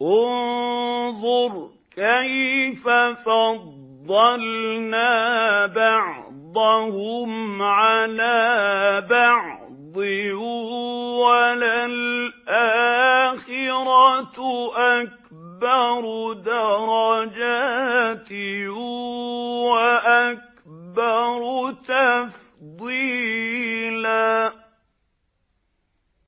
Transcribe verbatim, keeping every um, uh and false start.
انظُرْ كَيْفَ فَضَّلْنَا بَعْضَهُمْ عَلَىٰ بَعْضٍ ۖ وَلَلْآخِرَةُ أَكْبَرُ دَرَجَاتٍ وَأَكْبَرُ